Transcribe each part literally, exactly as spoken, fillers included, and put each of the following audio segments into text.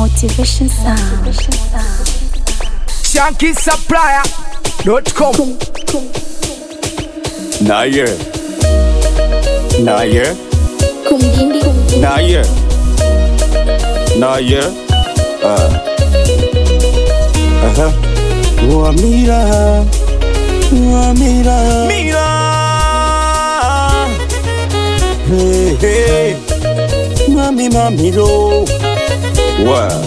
Motivation Sound. Shanky Supplier dot com. Nah yeah. Nah yeah. Kumdindi. Nah yeah. Nah yeah. Uh. Uh-huh. Wamira. Wamira. Mira. Hey, hey. Mami, mami, lo. Wow.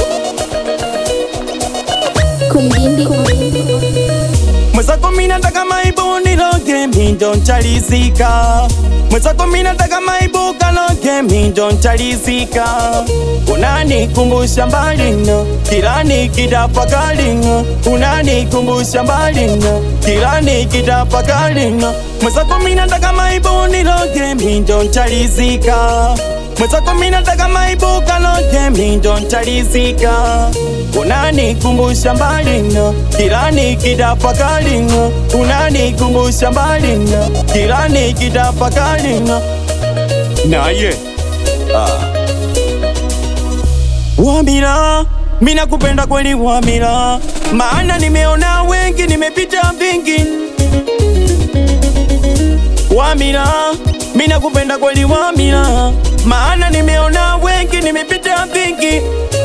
Kumdindi. Mwenzako mimi nataka maibu niloge mi ndo nchalizika. Mwenzako mimi nataka maibu kaloge mi ndo nchalizika. Unanikumbusha mbali no, kila nikitafakari no. Unanikumbusha mbali no, kila nikitafakari no. Mwenzako mimi nataka maibu niloge mi ndo nchalizika. Mwenzako mimi nataka maibu kaloge mi ndo nchalizika. Unanikumbusha mbali no, kila nikitafakari no. Unanikumbusha mbali no, kila nikitafakari no. Nah yeah. Ah. Wamira, mina kupenda kweli Wamira, maana nimeona wengi, nimepita vingi. Wamira, mina kupenda kweli Wamira, maana nimeona wengi, nimepita vingi.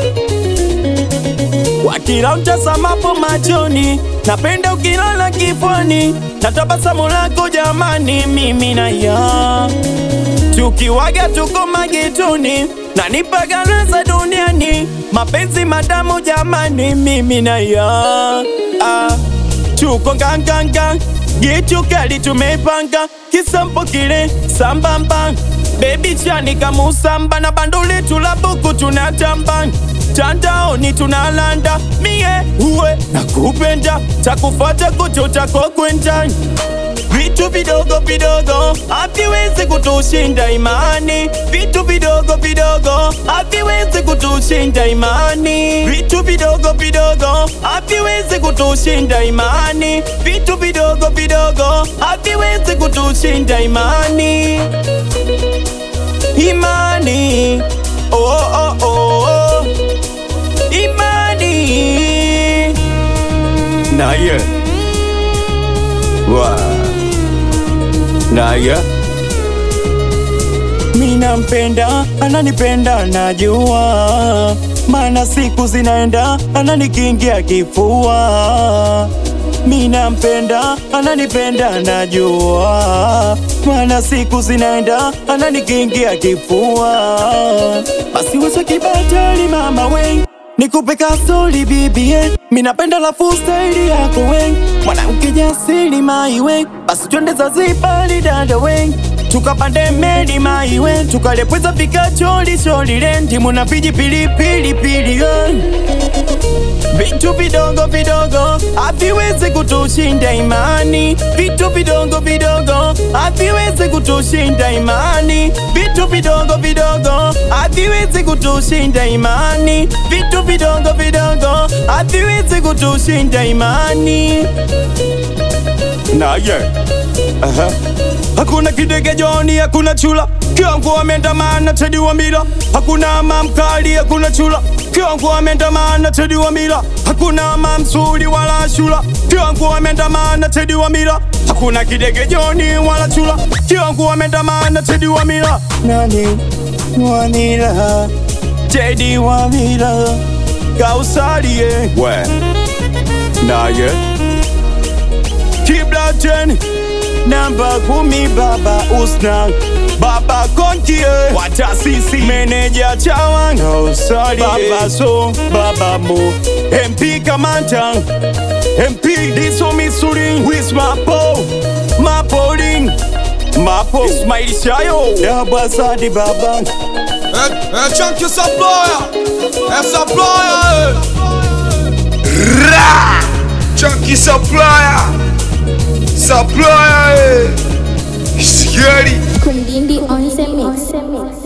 Wakila mtazamapo machoni, napenda ukilala kifuani, na tabasamu lako jamani, mimi na ya tukiwaga tuko magetoni, na nipagalaza duniani, mapenzi madamu jamani, mimi na ya ah, tuko nganganga, gitu kali tumepanga, kisampo kile sambamba, baby chani kamusamba, na banduli tulabuku tunatamba, tandaoni tunalanda, mie uwe nakupenda, takufata kuchota kwa kwenda. Vitu vidogo vidogo haviwezi kutushinda imani. Vitu vidogo vidogo haviwezi kutushinda imani. Vitu vidogo vidogo haviwezi kutushinda imani. Vitu vidogo vidogo haviwezi kutushinda imani. Imani, oh oh oh, oh. Imani. Nah yeah. Wow. Nah yeah. Mina mpenda, ananipenda najua, maana siku zinaenda, ananikingia kifua. Mina mpenda, ananipenda najua, maana siku zinaenda, ananikingia kifua. Basi wewe kibatali mama we, nikupe kasoli bibie, minapenda la style yako we, mwanamke jasiri mai we, basi twende Zanzibari dada we, tukapande meli mai we, tukalepweza vika choli choli lendi, muna viji pili pili pili we. Vitu vidogo vidogo haviwezi kutushinda imani. Vitu vidogo vidogo haviwezi kutushinda imani. Vitu vidogo vidogo haviwezi kutushinda imani. Vitu vidogo vidogo haviwezi kutushinda imani. Nah yeah. Uh-huh. Hakuna kidege Joni, hakuna chula, kiongo amendamana Teddy Wamira. Hakuna mamkali, hakuna chula, kiongo amendamana Teddy Wamira. Hakuna mamsuri wala shula, kiongo amendamana Teddy Wamira. Hakuna kidege Joni wala chula, kiongo amendamana Teddy Wamira. Nani Wamira, Teddy Wamira, kausalie we. Nah yeah. Kibla ten namba kumi baba usna, baba kontie watasisi, meneja chawa kausalie, baba so baba mo, M P Kamanta, M P diso Missouri, with mapo mapoling mapo Ismail Shayo ya basadi baba. Eh, eh, Shanky Supplier, eh, Supplier, eh. Ra, Shanky Supplier, Supplier, eh. Scary. Kumdindi on the mix.